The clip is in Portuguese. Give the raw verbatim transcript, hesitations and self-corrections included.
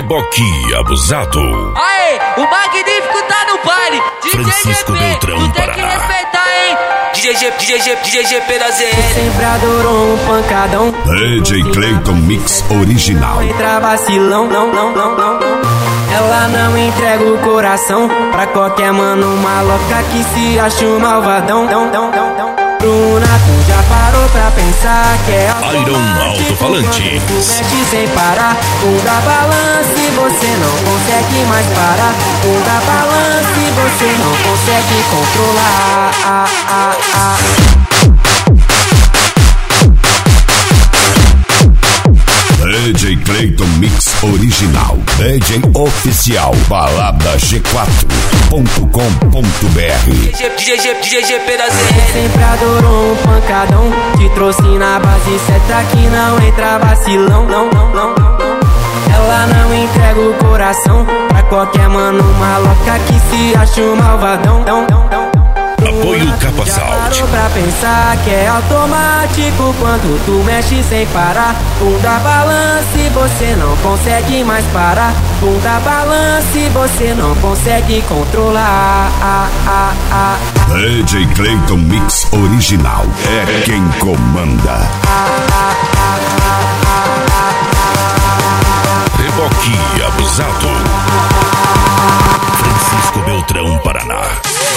Reboque abusado. Aê, o Magnífico tá no baile. Francisco Beltrão, Paraná. Tem que respeitar, hein? D J G, D J G, D J G P da Z N. Sempre adorou um pancadão. D J Clayton Mix Original. Entra vacilão, não, não, não, não, não. Ela não entrega o coração pra qualquer mano maloca que se acha um malvadão. Dão, dão, dão, dão. Bruna, tu já parou pra pensar que é Iron Alto-Falante. Tu mexe sem parar, bunda balance, você não consegue mais parar. Bunda balance, você não consegue controlar. Ah, ah, ah. D J Clayton Mix Original. D J Oficial. Balada G quatro ponto com ponto B R. D J G, D J G P da Z N. Sempre adorou um pancadão. Te trouxe na base certa que não entra vacilão. Não, não, não, não, não. Ela não entrega o coração pra qualquer mano maloca que se acha um malvadão. Não, não, não. Apoio Capa Salt. Parou pra pensar que é automático quando tu mexe sem parar. Bunda balance, você não consegue mais parar. Bunda balance, você não consegue controlar. Ah, ah, ah, ah. D J Clayton Mix Original. É quem comanda. Ah, ah, ah, ah, ah, ah. Reboque abusado. Francisco Beltrão, Paraná.